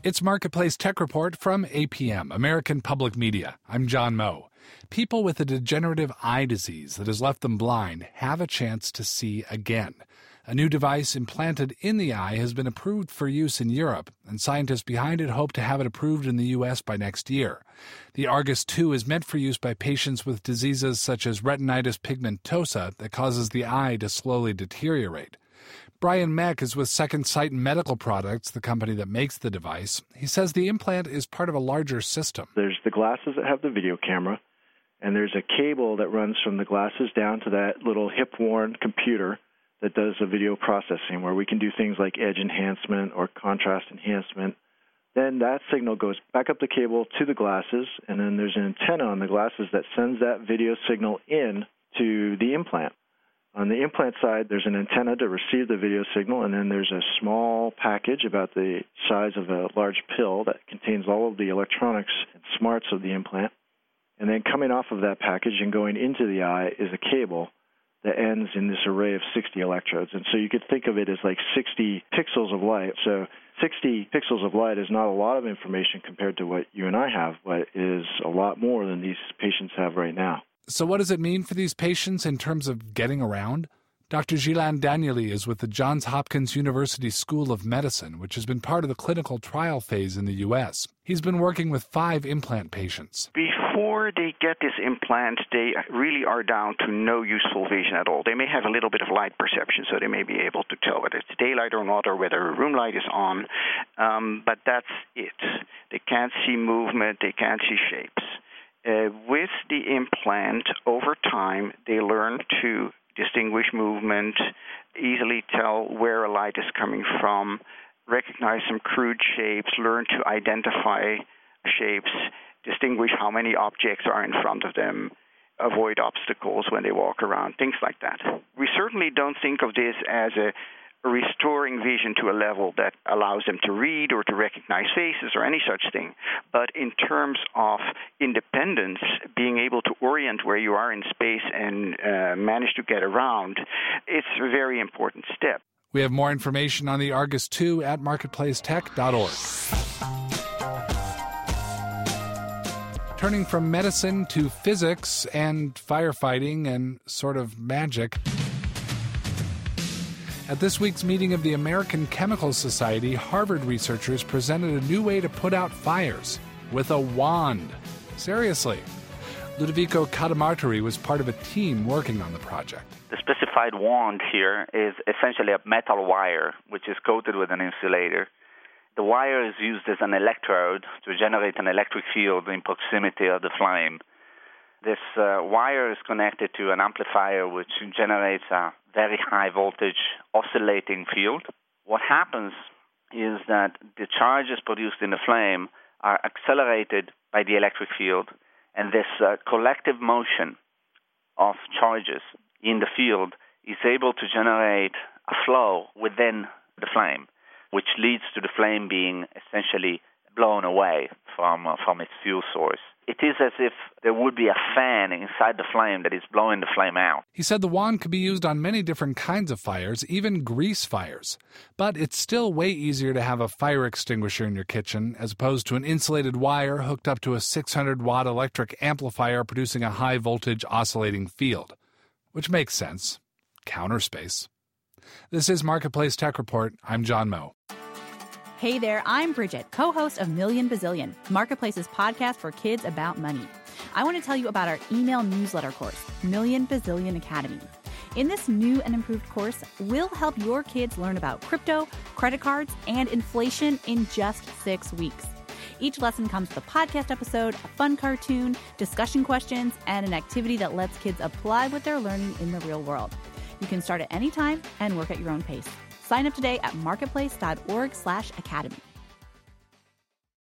It's Marketplace Tech Report from APM, American Public Media. I'm John Moe. People with a degenerative eye disease that has left them blind have a chance to see again. A new device implanted in the eye has been approved for use in Europe, and scientists behind it hope to have it approved in the U.S. by next year. The Argus 2 is meant for use by patients with diseases such as retinitis pigmentosa that causes the eye to slowly deteriorate. Brian Mack is with Second Sight Medical Products, the company that makes the device. He says the implant is part of a larger system. There's the glasses that have the video camera, and there's a cable that runs from the glasses down to that little hip-worn computer that does the video processing, where we can do things like edge enhancement or contrast enhancement. Then that signal goes back up the cable to the glasses, and then there's an antenna on the glasses that sends that video signal in to the implant. On the implant side, there's an antenna to receive the video signal, and then there's a small package about the size of a large pill that contains all of the electronics and smarts of the implant. And then coming off of that package and going into the eye is a cable that ends in this array of 60 electrodes. And so you could think of it as like 60 pixels of light. So 60 pixels of light is not a lot of information compared to what you and I have, but is a lot more than these patients have right now. So what does it mean for these patients in terms of getting around? Dr. Ghislain Danieli is with the Johns Hopkins University School of Medicine, which has been part of the clinical trial phase in the U.S. He's been working with 5 implant patients. Before they get this implant, they really are down to no useful vision at all. They may have a little bit of light perception, so they may be able to tell whether it's daylight or not, or whether a room light is on, but that's it. They can't see movement, they can't see shapes. With the implant, over time, they learn to distinguish movement, easily tell where a light is coming from, recognize some crude shapes, learn to identify shapes, distinguish how many objects are in front of them, avoid obstacles when they walk around, things like that. We certainly don't think of this as a restoring vision to a level that allows them to read or to recognize faces or any such thing. But in terms of independence, being able to orient where you are in space and manage to get around, it's a very important step. We have more information on the Argus 2 at marketplacetech.org. Turning from medicine to physics and firefighting and sort of magic. At this week's meeting of the American Chemical Society, Harvard researchers presented a new way to put out fires with a wand. Seriously. Ludovico Cadamarteri was part of a team working on the project. The specified wand here is essentially a metal wire, which is coated with an insulator. The wire is used as an electrode to generate an electric field in proximity of the flame. This wire is connected to an amplifier which generates a very high voltage oscillating field. What happens is that the charges produced in the flame are accelerated by the electric field, and this collective motion of charges in the field is able to generate a flow within the flame, which leads to the flame being essentially blown away from its fuel source. It is as if there would be a fan inside the flame that is blowing the flame out. He said the wand could be used on many different kinds of fires, even grease fires. But it's still way easier to have a fire extinguisher in your kitchen as opposed to an insulated wire hooked up to a 600-watt electric amplifier producing a high-voltage oscillating field. Which makes sense. Counter space. This is Marketplace Tech Report. I'm John Moe. Hey there, I'm Bridget, co-host of Million Bazillion, Marketplace's podcast for kids about money. I want to tell you about our email newsletter course, Million Bazillion Academy. In this new and improved course, we'll help your kids learn about crypto, credit cards, and inflation in just 6 weeks. Each lesson comes with a podcast episode, a fun cartoon, discussion questions, and an activity that lets kids apply what they're learning in the real world. You can start at any time and work at your own pace. Sign up today at marketplace.org/academy.